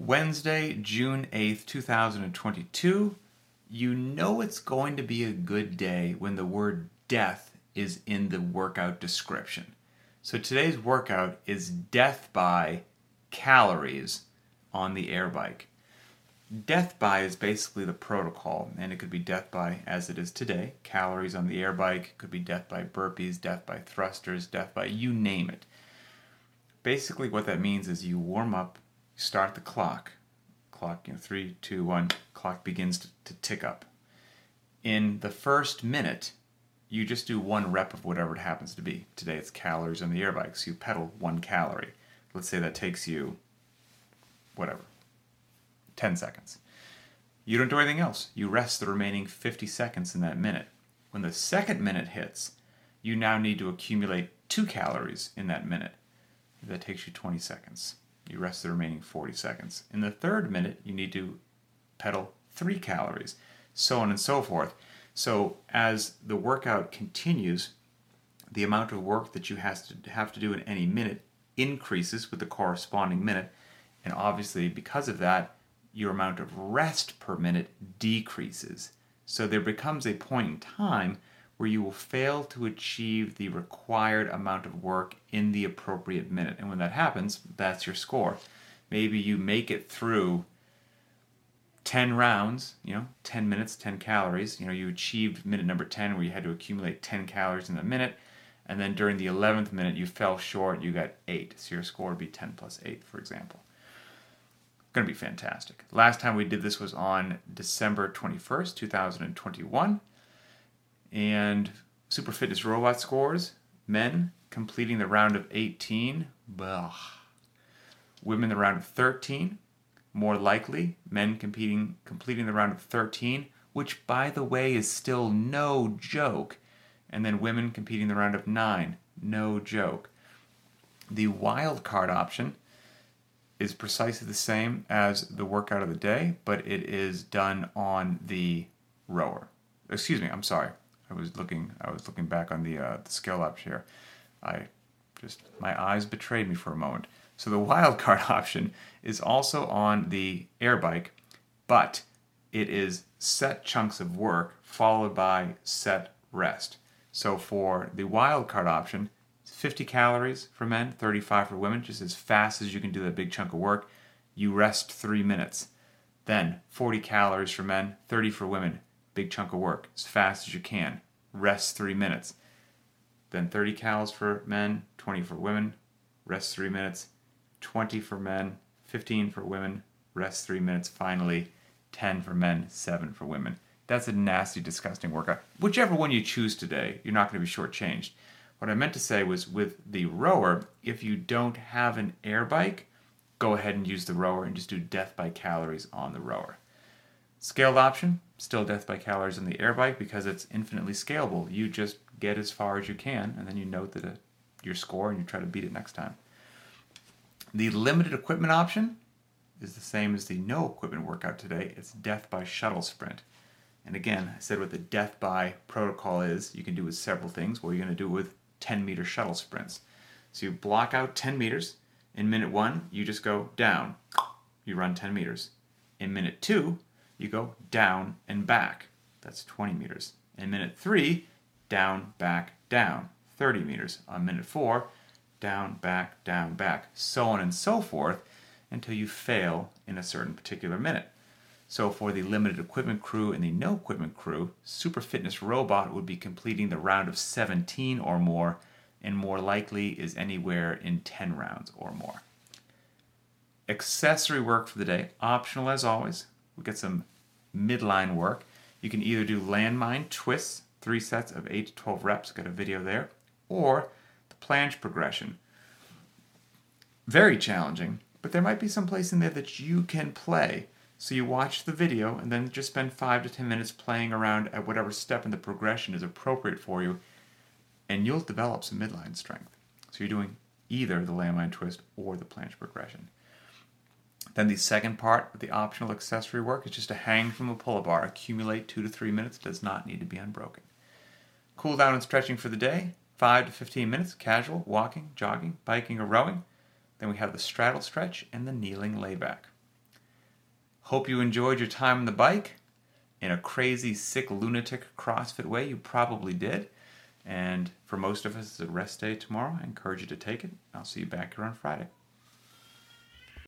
Wednesday, June 8th, 2022. You know it's going to be a good day when the word death is in the workout description. So today's workout is death by calories on the air bike. Death by is basically the protocol, and it could be death by, as it is today, calories on the air bike. It could be death by burpees, death by thrusters, death by you name it. Basically what that means is you warm up, start the clock, 3, 2, 1, clock begins to tick up. In the first minute, you just do one rep of whatever it happens to be. Today it's calories on the air bike, so you pedal 1 calorie. Let's say that takes you, 10 seconds. You don't do anything else. You rest the remaining 50 seconds in that minute. When the second minute hits, you now need to accumulate 2 calories in that minute. That takes you 20 seconds. You rest the remaining 40 seconds. In the third minute, you need to pedal 3 calories, so on and so forth. So as the workout continues, the amount of work that you have to do in any minute increases with the corresponding minute, and obviously because of that, your amount of rest per minute decreases. So there becomes a point in time where you will fail to achieve the required amount of work in the appropriate minute. And when that happens, that's your score. Maybe you make it through 10 rounds, 10 minutes, 10 calories. You achieved minute number 10 where you had to accumulate 10 calories in a minute. And then during the 11th minute, you fell short, you got 8. So your score would be 10 plus 8, for example. Going to be fantastic. Last time we did this was on December 21st, 2021. And Super Fitness Robot scores, men completing the round of 18, women the round of 13, more likely, men completing the round of 13, which by the way is still no joke, and then women competing the round of 9, no joke. The wild card option is precisely the same as the workout of the day, but it is done on the rower. Excuse me, I'm sorry. I was looking back on the skill ups here. My eyes betrayed me for a moment. So the wild card option is also on the air bike, but it is set chunks of work followed by set rest. So for the wild card option, 50 calories for men, 35 for women, just as fast as you can do that big chunk of work. You rest 3 minutes. Then 40 calories for men, 30 for women. Big chunk of work, as fast as you can. Rest 3 minutes. Then 30 calories for men, 20 for women. Rest 3 minutes. 20 for men, 15 for women. Rest 3 minutes. Finally, 10 for men, 7 for women. That's a nasty, disgusting workout. Whichever one you choose today, you're not going to be shortchanged. What I meant to say was with the rower, if you don't have an air bike, go ahead and use the rower and just do death by calories on the rower. Scaled option, still death by calories on the air bike because it's infinitely scalable. You just get as far as you can and then you note that your score and you try to beat it next time. The limited equipment option is the same as the no equipment workout today. It's death by shuttle sprint. And again, I said what the death by protocol is. You can do with several things. Well, you're going to do it with 10-meter shuttle sprints. So you block out 10 meters. In minute 1, you just go down. You run 10 meters. In minute 2, you go down and back. That's 20 meters. In minute 3, down, back, down. 30 meters. On minute 4, down, back, so on and so forth until you fail in a certain particular minute. So for the limited equipment crew and the no equipment crew, Super Fitness Robot would be completing the round of 17 or more, and more likely is anywhere in 10 rounds or more. Accessory work for the day, optional as always. We'll get some midline work. You can either do landmine twists, 3 sets of 8 to 12 reps, got a video there, or the planche progression. Very challenging, but there might be some place in there that you can play. So you watch the video and then just spend 5 to 10 minutes playing around at whatever step in the progression is appropriate for you, and you'll develop some midline strength. So you're doing either the landmine twist or the planche progression. Then the second part of the optional accessory work is just to hang from a pull-up bar. Accumulate 2 to 3 minutes, does not need to be unbroken. Cool down and stretching for the day, 5 to 15 minutes, casual, walking, jogging, biking, or rowing. Then we have the straddle stretch and the kneeling layback. Hope you enjoyed your time on the bike. In a crazy, sick, lunatic CrossFit way, you probably did. And for most of us, it's a rest day tomorrow. I encourage you to take it. I'll see you back here on Friday.